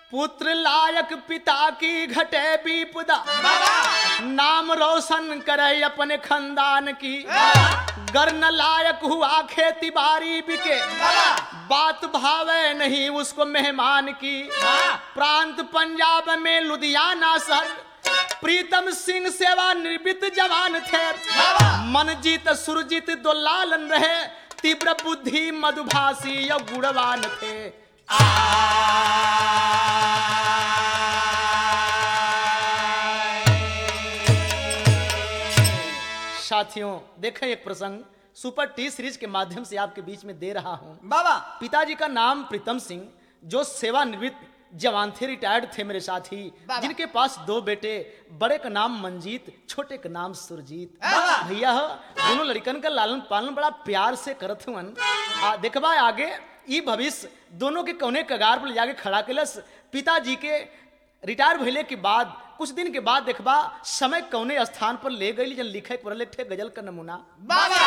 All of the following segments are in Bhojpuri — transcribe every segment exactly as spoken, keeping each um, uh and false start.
पुत्र लायक पिता की घटे विपदा, नाम रोशन करे अपने खानदान की। गर्न लायक हुआ खेती बाड़ी बिके, बात भावे नहीं उसको मेहमान की। प्रांत पंजाब में लुधियाना शहर, प्रीतम सिंह सेवा निवृत्त जवान थे। मनजीत सुरजीत दो लालन रहे, तीव्र बुद्धि मधुभाषी और गुणवान थे। साथियों देखें एक प्रसंग सुपर टी सीरीज के माध्यम से आपके बीच में दे रहा हूं। बाबा पिताजी का नाम प्रीतम सिंह, जो सेवानिवृत्त जवान थे, रिटायर्ड थे मेरे साथी, जिनके पास दो बेटे, बड़े का नाम मंजीत, छोटे का नाम सुरजीत। भैया दोनों लड़कन का लालन पालन बड़ा प्यार से करत हुन। देखबा आगे ई भविष्य दोनों के कौने कगार पर ले जाके खड़ा केलस। पिताजी के रिटायर भइले के बाद कुछ दिन के बाद देखबा समय कौने स्थान पर ले गई, जन लिखे पढ़ले थे गजल का नमूना। बाबा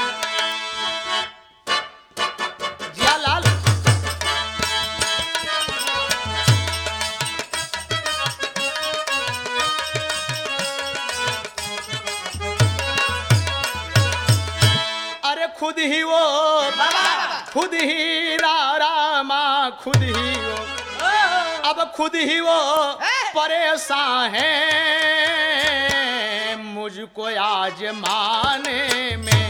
जियालाल अरे खुद ही वो खुद ही रा रामा खुद ही वो, अब खुद ही वो परेशान है मुझको आजमाने में।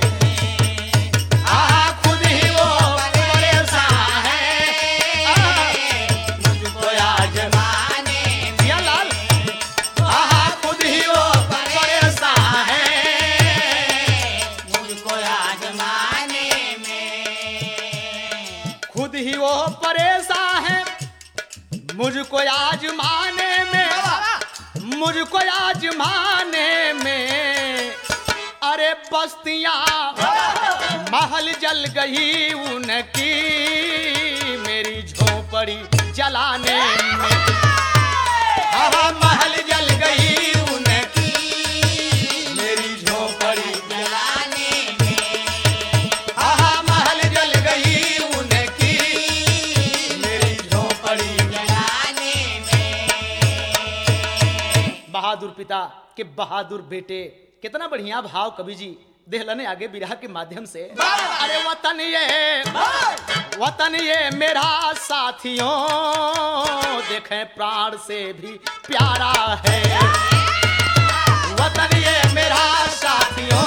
आ खुद ही वो परेशान है मुझको आजमाने में। या लाल आ खुद ही वो परेशान है मुझको आजमाने में। खुद ही वो परेशान है मुझको आजमाने में, मुझको आजमाने में। अरे बस्तियां महल जल गई उनकी, मेरी झोपड़ी जलाने में। हाँ महल जल गई उनकी, मेरी झोपड़ी जलाने में। हाँ महल जल गई उनकी, मेरी झोपड़ी जलाने में। बहादुर पिता के बहादुर बेटे, कितना बढ़िया भाव कवि जी देहलने आगे बिरहा के माध्यम से। अरे वतन ये वतन ये मेरा साथियों, देखें प्राण से भी प्यारा है। वतन ये मेरा साथियों,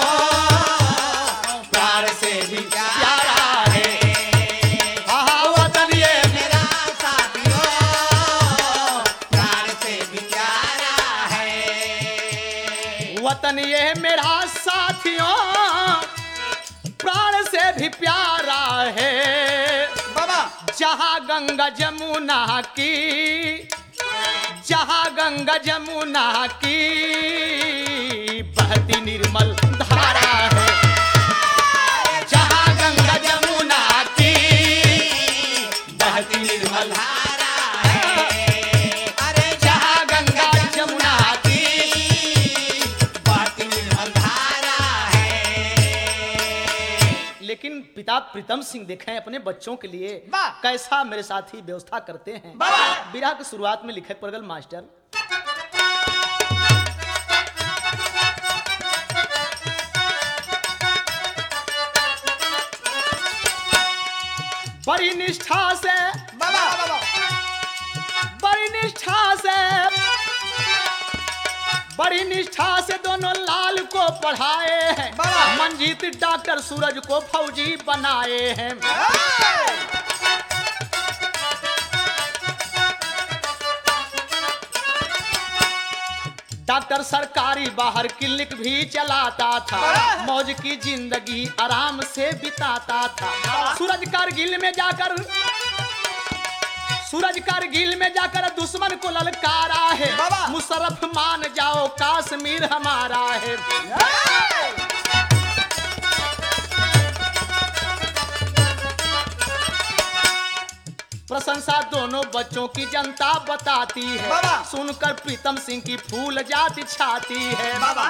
प्राण से भी प्यारा है। हाँ वतन ये मेरा साथियों, प्राण से भी प्यारा है। वतन ये मेरा साथियों, प्राण से भी प्यारा है। बाबा जहाँ गंगा जमुना की, जहाँ गंगा जमुना की बहती निर्मल धारा है। जहाँ गंगा जमुना की बहती निर्मल धारा है। अरे जहाँ गंगा जमुना की बहती निर्मल धारा है। लेकिन पिता प्रीतम सिंह देखें अपने बच्चों के लिए वाह! कैसा मेरे साथी व्यवस्था करते हैं। वाह! बिरहा की शुरुआत में लिखे परगल मास्टर, बड़ी निष्ठा से बाबा बाबा बड़ी निष्ठा से बड़ी निष्ठा से दोनों लाल को पढ़ाए हैं। वाह! मंजीत डॉक्टर सूरज को फौजी बनाए हैं। डॉक्टर सरकारी बाहर क्लिनिक भी चलाता था, मौज की जिंदगी आराम से बिताता था। सूरज कारगिल में जाकर सूरज कारगिल में जाकर दुश्मन को ललकारा है। बाबा! मुशर्रफ मान जाओ कश्मीर हमारा है। प्रशंसा दोनों बच्चों की जनता बताती है। बाबा! सुनकर प्रीतम सिंह की फूल जाति छाती है। बाबा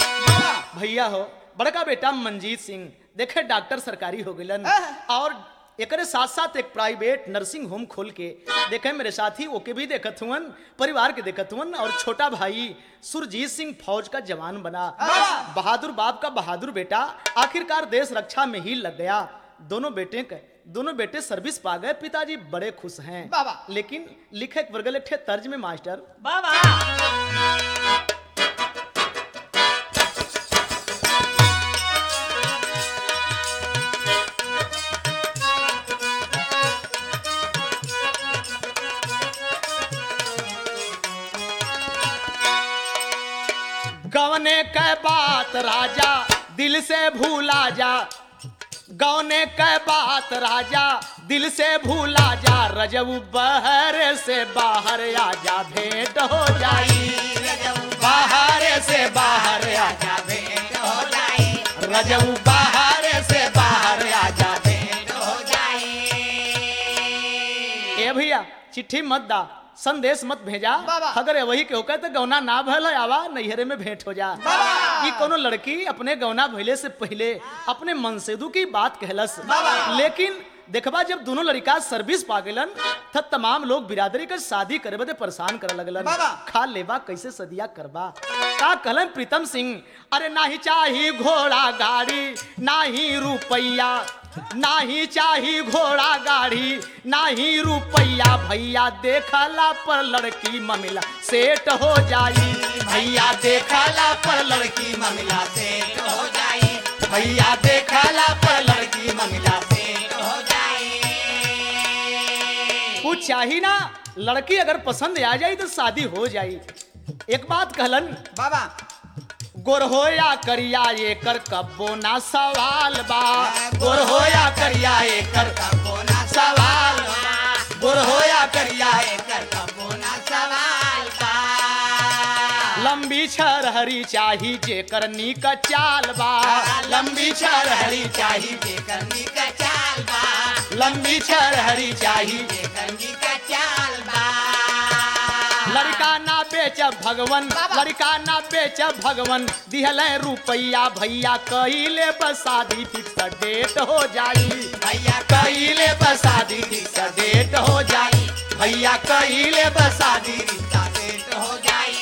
भैया हो बड़का बेटा मंजीत सिंह देखे डॉक्टर सरकारी हो गलन और एकरे साथ साथ एक प्राइवेट नर्सिंग होम खोल के देखे मेरे साथी ओके भी देखत हुअन, परिवार के देखत हुअन। और छोटा भाई सुरजीत सिंह फौज का जवान बना, बहादुर बाप का बहादुर बेटा आखिरकार देश रक्षा में ही लग गया। दोनों बेटे के दोनों बेटे सर्विस पा गए, पिताजी बड़े खुश हैं। बाबा। लेकिन लिखे वर्गल एक ठे तर्ज में मास्टर, गवने के बात राजा दिल से भूला जा, गवने के बात राजा दिल से भूला जा, रजऊ बहर से बाहर आजा भेंट हो जाई, बाहर से बाहर आजा भेंट हो जाई, रजऊ बाहर से बाहर आजा भेंट हो जाई। ए भैया चिट्ठी मत दा, संदेश मत भेजा, अगर वही के होकर तो गौना ना भल आवा नैहरे में भेंट हो जा। ये कोनो लड़की अपने गौना भइले से पहले अपने मनसेदू की बात कहलस, लेकिन देखबा जब दोनों लड़का सर्विस पा गेलन त तमाम लोग बिरादरी के शादी करे बदे परेशान करे लगलन। खा लेबा कैसे सदिया करबा, का कहलन प्रीतम सिंह, अरे नाही चाही घोड़ा गाड़ी नाही रुपैया, नाही चाही घोड़ा गाड़ी नाही रुपैया, भैया देखला पर लड़की मामला सेट हो जाई, भैया देखला पर लड़की मामला सेट हो जाई, भैया देखला पर लड़की मामला सेट हो जाई। कुछ चाहिए ना, लड़की अगर पसंद आ जाए तो शादी हो जाई। एक बात कहलन बाबा, गोरहोया करिया एकर कब्बो ना सवाल बा, गोरहोया करिया एकर कब्बो ना सवाल बा, गोरहोया करिया एकर कब्बो ना सवाल बा, लंबी छरहरी चाही जेकर नीक चाल बा, लंबी छरहरी चाही जेकर नीक चाल बा, लंबी छरहरी चाही जेकर नीक चाल बा, लड़का ना बेच भगवन, लड़का ना बेच भगवन, दिहले रुपैया भैया कहिले बसादी फिक्स डेट हो जाई, भैया कहिले बसादी फिक्स डेट हो जाई, भैया कहिले बसादी रिश्ता डेट हो जाई।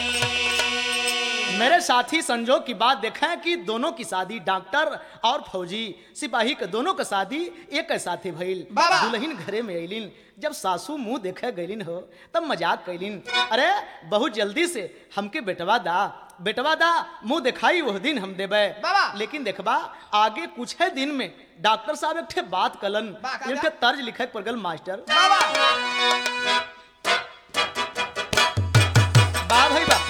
मेरे साथी संजोग की बात देखें कि दोनों की शादी डॉक्टर और फौजी सिपाही के दोनों का शादी एक साथे भइल। दुल्हन घरे में अलिन, जब सासू मुंह देखे गईलिन हो तब मजाक कैलिन, अरे बहुत जल्दी से हमके बेटवा दा, बेटवा दा मुंह दिखाई वह दिन हम देबे। लेकिन देखबा आगे कुछ है दिन में डॉक्टर साहब एक ठे बात कलन, एक ठे तर्ज लिखे पड़गल मास्टर, बा भाई बा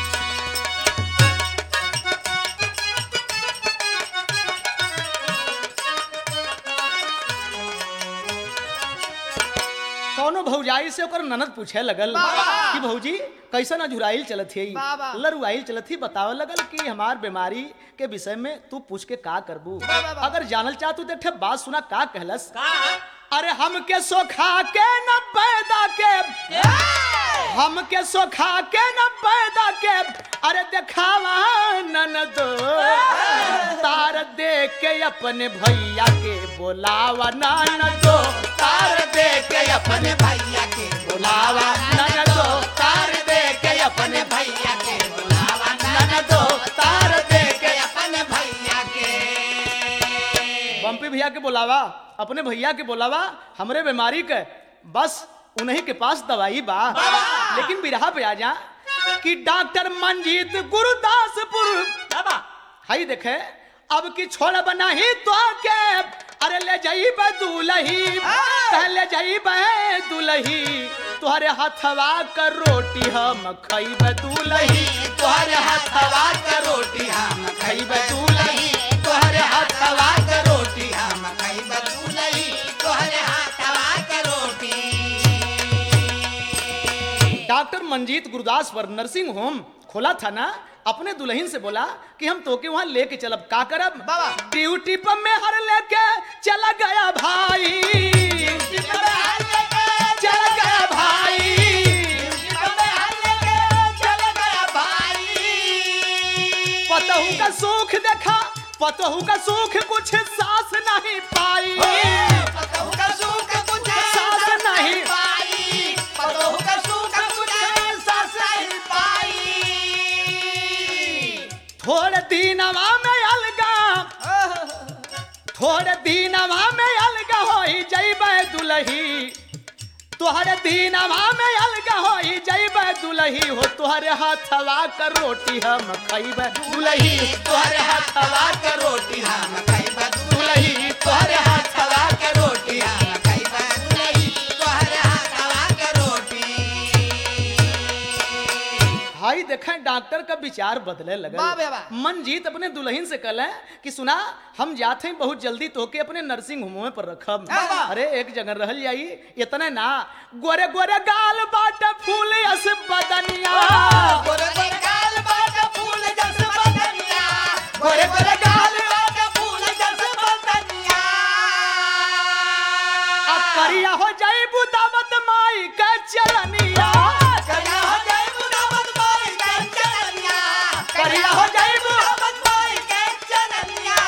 कौनो भौजाई से ओकर ननद पूछे लगल कि भौजी कैसन अझुराइल चलत है, लरुआइल चलत ही, बतावे लगल कि हमार बीमारी के विषय में तू पूछ के का करबू, अगर जानल चाहतू तो ठे बात सुना का कहलस, अरे हमके सोखा के न पैदा के, हमके सोखा के न पैदा के, अरे देखावा ननदो, तार दे के अपने भैया के बोलावा ननदो, तार दे के अपने भैया के बोलावा ननदो, तार दे के अपने भैया के बोलावा ननदो, तार दे के अपने भैया के, बम्पी भैया के बोलावा, अपने भैया के बोलावा, हमरे बीमारी के बस उन्हीं के पास दवाई बा। लेकिन बिरहा पे आ जा कि डॉक्टर मंजीत गुरुदासपुर हाई देखे अब की छोड़ बना ही तो के, अरे ले जाइब दुलही, ले जाइब दुलही, तुहरे हथवा कर रोटी हम खइब दुलही, तुहरे हथवा कर रोटी हम खइब दुलही, तुहरे हथवा कर रोटी हम खइब दुलही, तुहरे हथवा कर रोटी। डॉक्टर मंजीत गुरुदास पर नर्सिंग होम खोला था ना, अपने दुल्हन से बोला कि हम तोके वहां लेके चलब, का करब बाबा, ड्यूटी पर में हर लेके चला गया भाई, चला गया भाई, चला गया भाई, पतहू का सुख देखा, पतहू का सुख कुछ सास नहीं पाई, पतहू थोड़े दीनवा में अलगा होई जइबे दुलही तोहरे दीनवा में अलगा होई जइबे दुलही हो तोहरे हाथवा कर रोटी हम खइबे दुलही तोहरे हाथवा कर रोटी हम खइबे दुलही तोहरे हाथवा कर रोटी हम खइबे दुलही तोहरे हाथवा कर रोटी। भाई देखें डॉक्टर का विचार बदले लगा। मनजीत अपने दुल्हन से कहले कि सुना हम जाते हैं बहुत जल्दी तोके अपने नर्सिंग होम में पर रखब। अरे एक जगह रहल जाई इतने ना गोरे गोरे गाल बाट फूल अस बदनिया गोरे गोरे गाल बाट फूल जस बदनिया गोरे गोरे गाल बाट फूल जस बदनिया अब करिया हो जाई बुदावत माई के चलनिया करिया हो जाई बुदावत माई के चलनिया करिया हो जाई बुदावत माई के चलनिया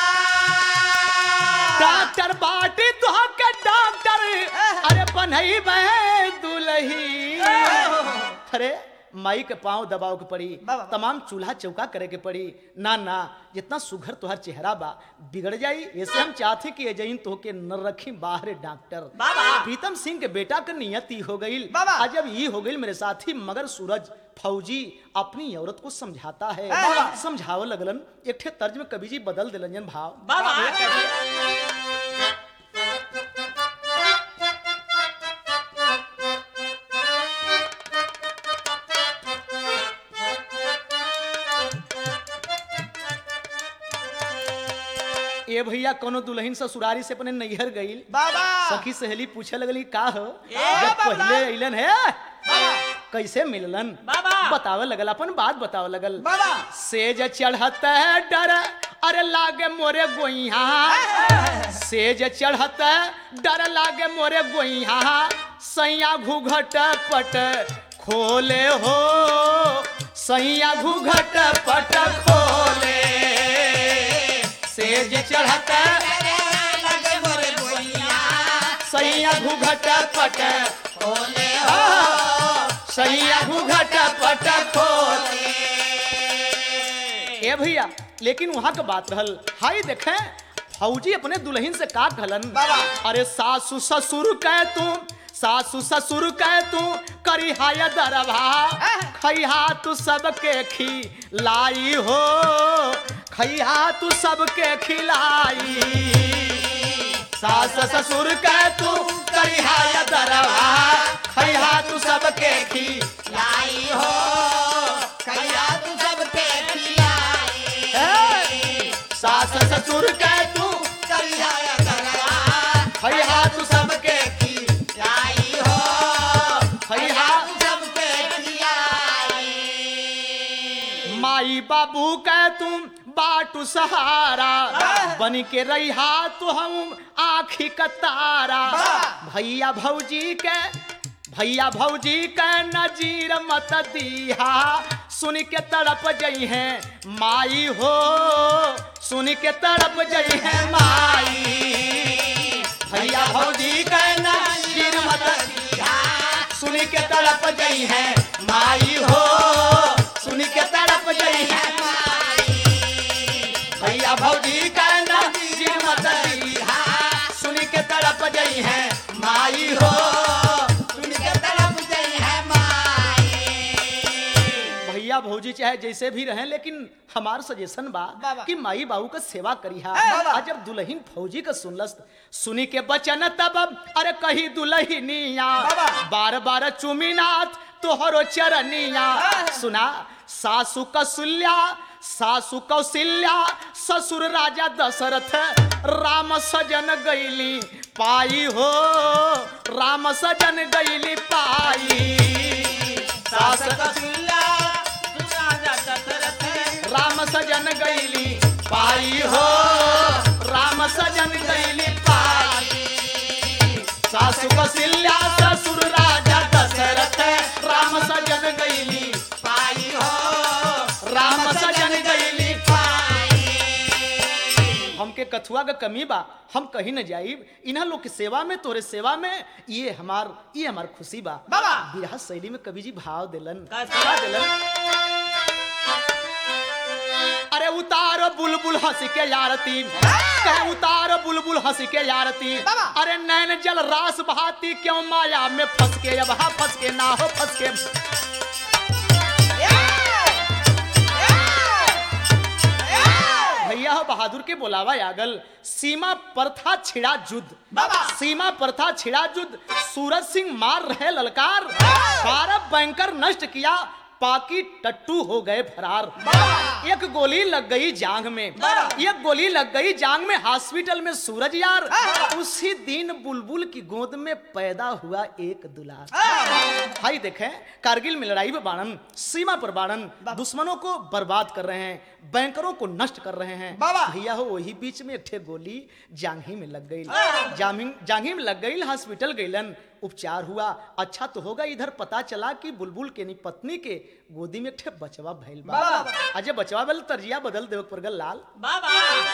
डॉक्टर बाटी तो के डॉक्टर अरे बनई बे दुलही अरे माई के पांव दबाव के पड़ी तमाम चूल्हा चौका करे के पड़ी ना ना जितना सुघर तुहर चेहरा बा बिगड़ जाई ऐसे हम चाहते कि एजइन तो के न रखी बाहर डॉक्टर प्रीतम सिंह के बेटा के नियति हो गई आज जब ये हो गई मेरे साथी मगर सूरज फौजी अपनी औरत को समझाता है समझाव लगलन एक ठे तर्ज में कवि जी बदल दिलन भाव ए भैया कोनो दुल्हन ससुरारी से अपने नैहर गई सखी सहेली पूछे लगली का हो जब पहले अइलन है कैसे मिललन बतावे लगल अपन बात बतावे लगल सेज चढ़त है डर अरे लागे मोरे गोइहा सेज चढ़त डर लागे मोरे गोइहा सैया घूघट पट खोले हो सैया घूघट पट खोले सेज चढ़त लगे मोरे गोइया सैया घूघट पट खोले हो सैया घूघट पट खोले। ए भैया लेकिन वहां का बात रहल हाई देखे फौजी अपने दुल्हन से का कहलन अरे सासू ससुर कह तू सासू ससुर कह तू करी हाय दरभा खैहा तू सबके खिलाई हो खैहा तू सबके खिलाई सास ससुर कह तू करी हाय दरभा खैहा तू सबके खिलाई हो खैहा तू सबके खिलाई सास ससुर कह तू करी हाय दरभा खैहा तू सबके माई बाबू कह तुम बाटू सहारा बन के रहा तो हम आखी का तारा भैया भौजी के भैया भौजी के नजीर मत दिया सुन के तड़प जई है माई हो सुन के तड़प जई है माई भैया भौजी के नजीर मत दिया सुन के तड़प जई है माई हो सुन के तड़प जई है माई भैया भौजी का नजीर मत दिया सुन के तड़प जई है माई हो सुन के तड़प जई है माई। भैया भौजी चाहे जैसे भी रहें लेकिन हमार सजेशन बा कि माई बाबू का सेवा करिहा। आज जब दुल्हन फौजी का सुनलस सुनी के बचन तब अरे कही दुल्हनिया बार बार चुमीनाथ तोहरो चरनिया सुना सासु कौशल्या सासु कौशल्या ससुर राजा दशरथ राम सजन गईली पाई हो राम सजन गईली पाई सास कौशल्या राजा दशरथ राम सजन गईली पाई हो राम सजन गईली पाई सासु कौशल्या ससुर राजा दशरथ राम सजन गईली पाई हो राम सजन गईली पाई। हमके कथुआ का कमी बा हम कहीं न जाइब इन्हा लोग की सेवा में तोरे सेवा में ये हमार ये हमार खुशी बा बिरहा शैली में कवि जी भाव दिलन दिलन अरे उतारो उतार बुलबुल हंस के यारती, कहे उतार बुलबुल हंस के यारती, बाबा। अरे नैन जल रास बहाती, क्यों माया में फंस के, अब हा फंस के ना हो फंस के। भैया हो बहादुर के बुलावा यागल, सीमा पर था छिड़ा युद्ध, बाबा। सीमा पर था छिड़ा युद्ध, सूरज सिंह मार रहे ललकार, बारह बैंकर नष्ट किया, पाकी टट्टू हो गए फरार। एक गोली लग गई जांग में, एक गोली लग गई जांग में, हॉस्पिटल में सूरज यार, उसी दिन बुलबुल की गोद में पैदा हुआ एक दुलार। भाई देखें, कारगिल में लड़ाई में बाणन, सीमा पर बाणन, दुश्मनों को बर्बाद कर रहे हैं, बैंकरों को नष्ट कर रहे हैं। भैया हो वही बीच में एक ठे गोली जांघी में लग गई, जामिंग जांघी में लग गई, हॉस्पिटल गईलन, उपचार हुआ, अच्छा तो होगा। इधर पता चला कि बुलबुल के नी पत्नी के गोदी में ठे बचवा भइल बा। अजय बचवा बल तरजिया बदल देव परगल लाल बाबा।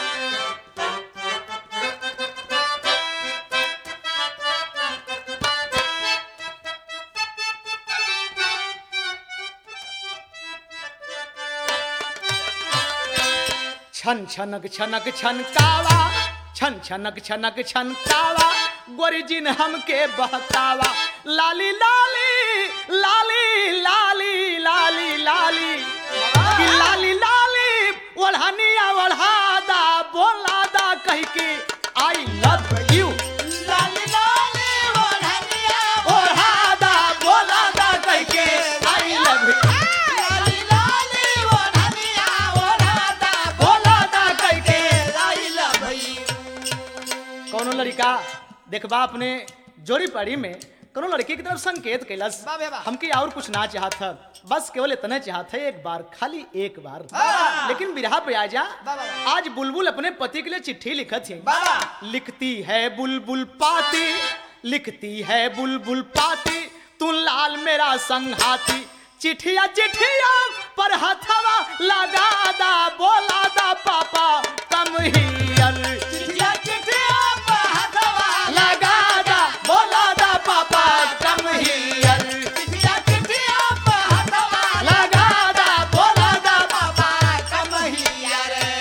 छन छनक छनक छनकावा, छन छनक छनक छनकावा, गोरी जिन हमके बहकावा, लाली लाली लाली लाली लाली लाली कि लाली लाली ओढ़निया ओढ़ादा बोलादा कह के आई लव यू, लाली लाली ओढ़निया ओढ़ादा बोलादा कह के आई लव यू, लाली लाली ओढ़निया ओढ़ादा बोलादा कह के। I love you. कौनो लड़का देखबा अपने जोड़ी पड़ी में कोनो लड़की की तरफ संकेत कैलस, वाह, वाह, वाह। हमके और कुछ ना चाहत है, बस केवल इतना चाहत है एक बार, खाली एक बार। वाह। लेकिन बिरहा पे आ जा, वाह, वाह। आज बुलबुल अपने पति के लिए चिट्ठी लिखत है, वाह। लिखती है बुलबुल पाती, लिखती है बुलबुल पाती, तू लाल मेरा संघाती, चिट्ठिया चिट्ठिया पर हथवा लगा दा, बोला दा पापा कम हियर, चिट्ठिया चिट्ठिया पर हथवा लगा दा, बोला दा पापा कम हियर, चिट्ठिया चिट्ठिया पर हथवा लगा दा, बोला दा पापा कम हिया रे।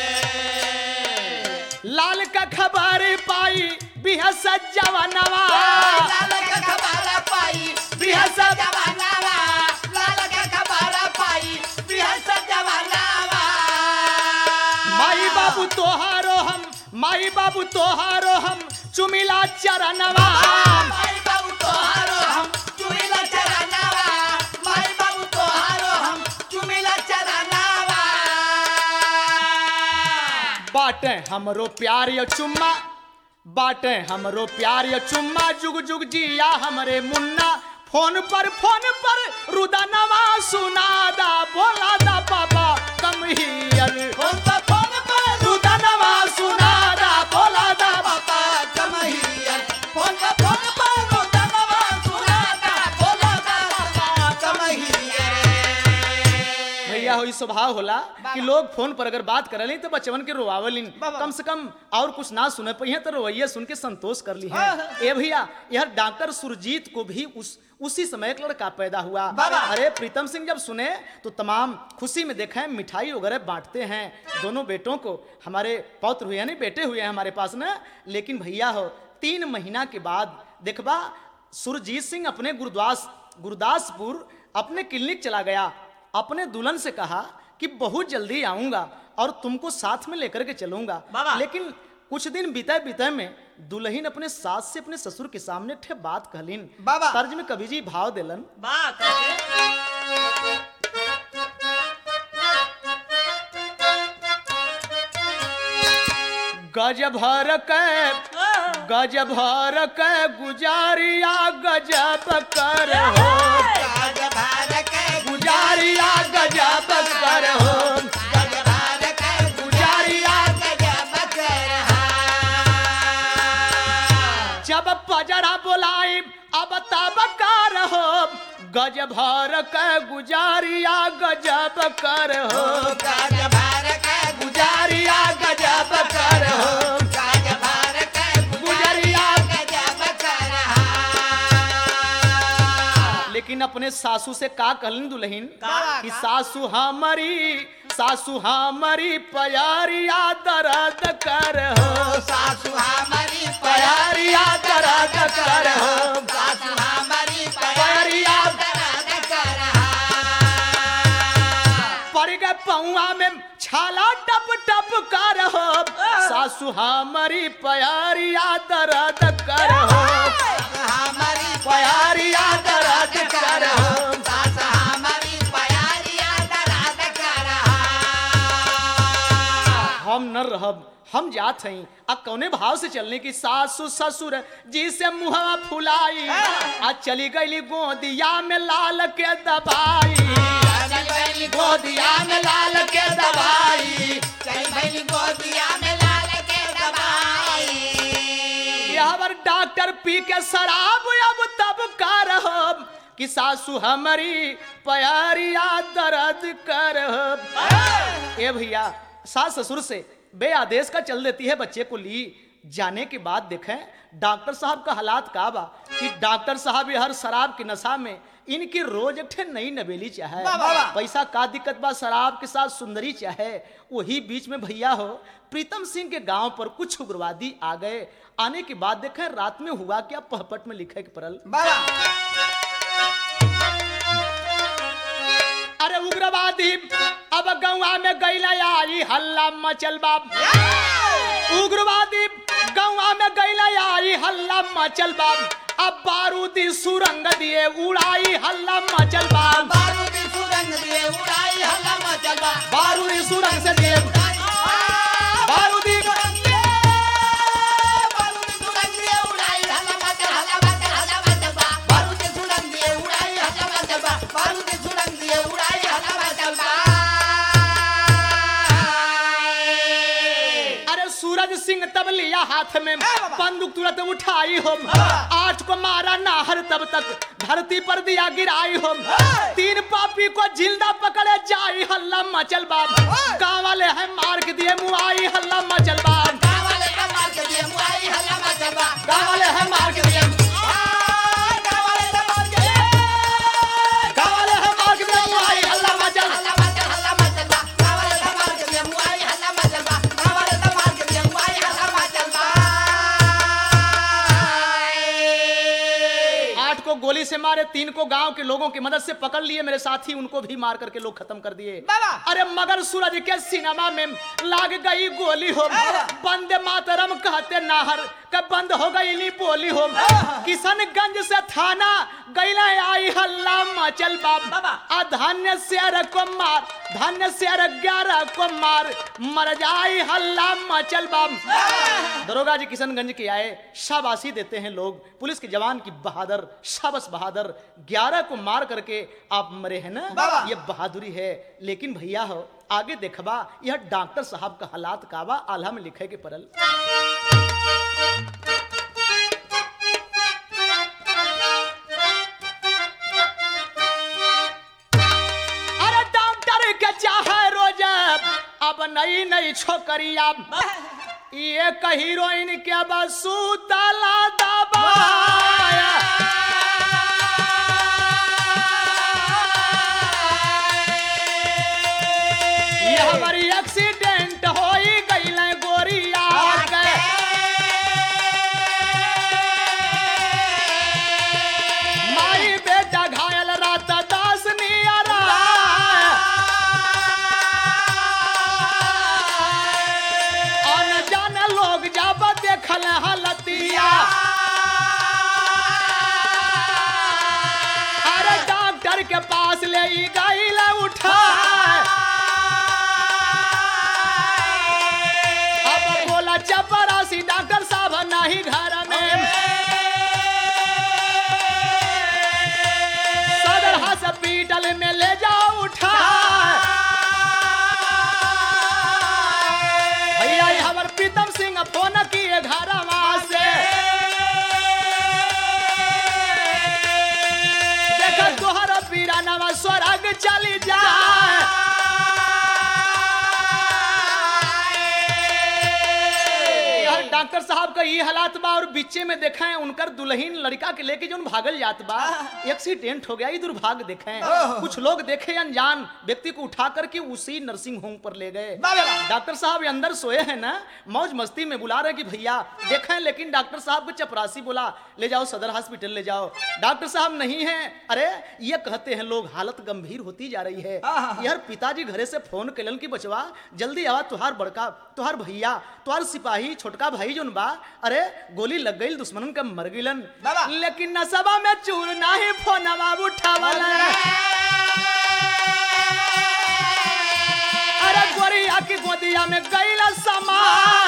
लाल का खबर पाई बिहस जवानवा, लाल का खबर पाई बिहस जवानावा, लाल का खबर पाई बिहस जवानावा। माई बाबू तोहारो हम, माई बाबू तोहारो हम, चुमिला चरणवा, माई बाबू तोहारो हम चुमिला चरनावा, माई बाबू तोहारो हम चुमिला चरनावा। बाटे हमरो प्यार या चुम्मा, बाटे हमरो प्यार या चुम्मा, जुग जुग जिया हमरे मुन्ना, फोन पर फोन पर रुदनवा सुनादा, बोला दा पापा कम हियर, फोन पर फोन पर रुदनवा सुनादा, बोला दा पापा कम हिया, फोन पर फोन पर रोदनवा सुनाता, बोला पापा कम हिया रे। भैया हो स्वभाव होला कि लोग फोन पर अगर बात करले तो बचवन के रोवावलिन, बाबा। कम से कम और कुछ ना सुने पहिए तो रोवैया सुन के संतोष कर ली है। हाँ। ए भैया यह डॉक्टर सुरजीत को भी उस उसी समय एक लड़का पैदा हुआ। बाबा। अरे प्रीतम सिंह जब सुने तो तमाम खुशी में देखें मिठाई वगैरह बांटते हैं दोनों बेटों को, हमारे पौत्र हुए नहीं बेटे हुए हैं हमारे पास ना। लेकिन भैया हो तीन महीना के बाद देखबा सुरजीत सिंह अपने गुरुदास गुरदासपुर अपने क्लिनिक चला गया, अपने दुल्हन से कहा कि बहुत जल्दी आऊंगा और तुमको साथ में लेकर के चलूंगा। बाबा। लेकिन कुछ दिन बीते बीते में दुल्हन अपने सास से अपने ससुर के सामने ठे बात कहलिन, बाबा। तर्ज में कवि जी भाव देलन, बा कैसे? गज भर के गज भर के गुजारिया गजब कर हो, गज भर के गुजारिया गजब कर हो, गज भर के गुजारिया गजब करहा। जब पजरा बोलाई अब तब कर हो, गज भर के गुजारिया गजब कर हो, गज भर के गुजारिया गजब कर हो, गज भर के गुजरिया गजब करहा। लेकिन अपने सासू से का कहलन दुल्हन का? कि सासू हमारी सासू हमारी प्यारिया दर्द कर हो सासु हमारी प्यारिया दर्द कर हो सासु हमारी प्यारिया दर्द कर पड़ गए पौआ में छाला टप टप कर हो सासू हमारी प्यारिया दर्द कर हो हमारी प्यारिया दर्द कर हो सास हमारी प्यारिया दर्द कर हम न रहब हम जात हई आ कौने भाव से चलने की सासू ससुर जी से मुहवा फुलाई आ चली गई गोदिया में लाल के दबाई गोदिया में लाल के दबाई चल भैली गोदिया में लाल के दबाई यहाँ डॉक्टर पी के शराब अब तब कर हो कि सासू हमारी प्यारिया दर्द कर हो ए भैया सास ससुर से बे आदेश का चल देती है बच्चे को ली जाने के बाद देखें डॉक्टर साहब का हालात का बा कि डॉक्टर साहब हर शराब की नशा में इनकी रोज एक ठे नई नवेली चाहे पैसा का दिक्कत बा शराब के साथ सुंदरी चाहे वही बीच में भैया हो प्रीतम सिंह के गांव पर कुछ उग्रवादी आ गए आने के बाद देखें रात में हुआ क्या पहपट में लिखे के परल अरे उग्रवादी अब गौवा में गैला आई हल्ला मचल बाब उग्रवादी गौवा में गैला आई हल्ला मचल बाब अब बारूदी सुरंग दिए उड़ाई हल्ला मचल बाब बारूदी सुरंग दिए उड़ाई हल्ला मचल बा बारूदी सुरंग से दिए बारूदी बारूदी सुरंग दिए उड़ाई हल्ला मचल हल्ला मचल हल्ला मचल बा बारूदी सुरंग दिए उड़ाई हल्ला मचल बा बारूदी सुरंग दिए उड़ाई हल्ला मचल बा अरे सूरज सिंह तब लिया हाथ में बंदूक तुरंत उठाई हो आठ को मारा नाहर तब तक धरती पर दिया गिराई हो तीन पापी को जिंदा पकड़े जाई हल्ला मचल बाब गाँव वाले हैं मार के दिए मुआई हल्ला मचल बाब गाँव वाले का मार के दिए मुआई हल्ला मचल बा गाँव वाले हैं मार के दिए गाँव वाले का मार के दिए गाँव वाले हैं मार के दिए मुआई हल्ला मचल हल्ला मचल हल्ला मचल बा गाँव वाले का मार के दिए मुआई हल्ला मचल बा गाँव वाले का मार के दिए मुआई हल्ला मचल बा आठ को गोली से मारे तीन को गांव के लोगों की मदद से पकड़ लिए मेरे साथी उनको भी मार करके लोग खत्म कर दिए अरे मगर सूरज के सिनेमा में लाग गई गोली हो बंदे मातरम कहते नाहर का बंद हो गई नी बोली हो किशनगंज से थाना गैला आई हल्ला मचल बाब आ धान्य शेर को मार धान्य शेर ग्यारह को मार मर जाई हल्ला मचल बाब दरोगा जी किशनगंज के आए शाबाशी देते हैं लोग पुलिस के जवान की बहादुर शाबाश बहादुर ग्यारह को मार करके आप मरे हैं ना ये बहादुरी है लेकिन भैया हो आगे देखबा यह डॉक्टर साहब का हालात काबा आल्हा में लिखे के परल अरे डॉक्टर के चाहे रोज अब नई नई छोकरिया ये हीरोइन के बसू तला दबाया ये हमारी एक्सीडेंट हो गई गोरिया के माई बेटा घायल रात दास नियरा अन जाने लोग जब देखल हलतिया अरे डॉक्टर के पास ले गई उठा चपरासी डॉक्टर साहब नहीं घर में सदर हॉस्पिटल में ले जाओ उठा भैया हमार प्रीतम सिंह फोन किए घर से देखा तोहर पीरा नवा स्वर्ग चली जाए डॉक्टर डॉक्टर साहब का ये हालात बा और बीचे में देखा है उनकर दुल्हन लड़का के लेके जो भागल जात बा एक्सीडेंट हो गया। ये दुर्भाग्य देखे कुछ लोग देखे अनजान व्यक्ति को उठा करके उसी नर्सिंग होम पर ले गए। डॉक्टर साहब अंदर सोए हैं ना, मौज मस्ती में बुला रहे कि भैया देखें, लेकिन डॉक्टर साहब को चपरासी बोला ले जाओ सदर हॉस्पिटल ले जाओ। डॉक्टर साहब नहीं है। अरे ये कहते हैं लोग हालत गंभीर होती जा रही है। यार पिताजी घरे से फोन कलन की बचवा जल्दी आवा, तुहार बड़का तुहार भैया तुहार सिपाही छोटका भाई जोन बा, अरे गोली लग गई दुश्मनन के मर गिलन। लेकिन नसबा में चूर नाही फोनवा उठावल। अरे गोरिया की गोदिया में गईला समा,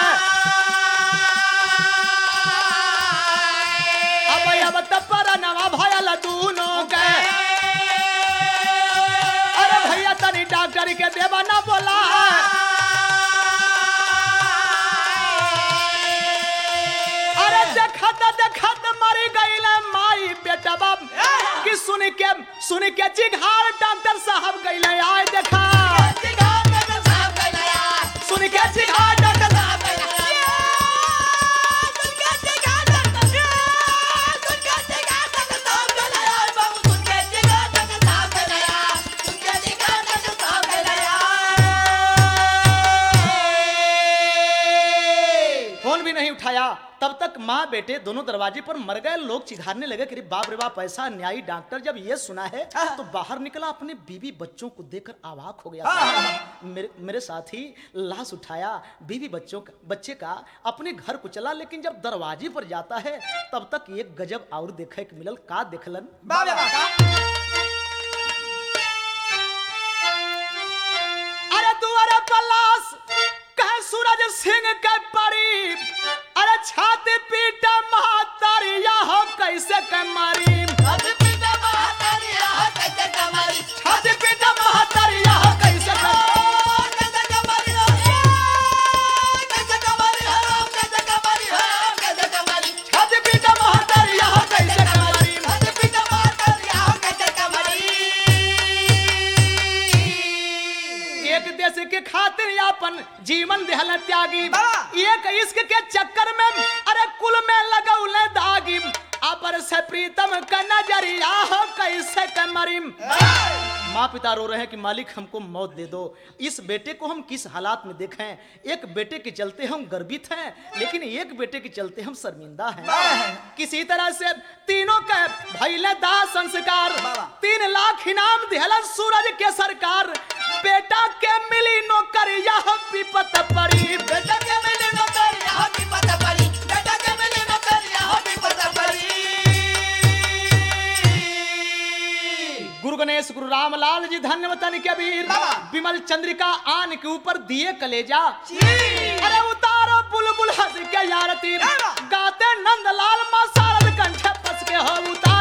अब अब तपरा नवा भयल दूनों के। अरे भैया तनी डॉक्टर के देवा ना बोला। अरे देखत देखत मरी गईला माई बेटा बाप कि सुन के सुन के चिघार डॉक्टर साहब गईले आए देखा सुन के चिघार डॉक्टर साहब फोन भी नहीं उठाया। तब तक माँ बेटे दोनों दरवाजे पर मर गए। लोग चिघारने लगे कि बाप रे बाप ऐसा न्यायी डॉक्टर। जब ये सुना है तो बाहर निकला, अपने बीवी बच्चों को देखकर अवाक हो गया। मेरे मेरे साथी लाश उठाया बीवी बच्चों का बच्चे का अपने घर को चला, लेकिन जब दरवाजे पर जाता है तब तक एक गजब और देखे के मिलल। का देखलन अरे दुआरे पर लाश कहे सूरज सिंह के परी। अरे छाती पीटा महातारिया हो कैसे कमारी, छाती पीटा महातारिया हो कैसे कमारी, छाती पीटा महातारिया हो कैसे कमारी, कैसे कमारी हो कैसे कमारी हो कैसे कमारी हो कैसे कमारी, छाती पीटा महातारिया हो कैसे कमारी, छाती पीटा महातारिया हो कैसे कमारी। एक देश के खातिर अपन जीवन देहल त्यागी, एक इश्क के चक्कर में अरे कुल में लगौले दागी। अपर से प्रीतम का नजरिया हो कैसे कमरिम। माँ पिता रो रहे हैं कि मालिक हमको मौत दे दो। इस बेटे को हम किस हालात में देखें। एक बेटे के चलते हम गर्वित हैं, लेकिन एक बेटे के चलते हम शर्मिंदा हैं। किसी तरह से तीनों के भइले दाह संस्कार, तीन लाख इनाम दिहलन सूरज के सरकार। बेटा के मिली नौकरिया विपत पड़ी, बेटा के मिली नौकरिया विपत पड़ी, बेटा के मिली नौकरिया विपत पड़ी। गुरु गणेश गुरु रामलाल जी धन्य वतन के वीर, विमल चंद्रिका आन के ऊपर दिए कलेजा। अरे उतारो बुलबुल हंस के यार तीर, गाते नंदलाल मां शारद कंठे पस के हो उतार।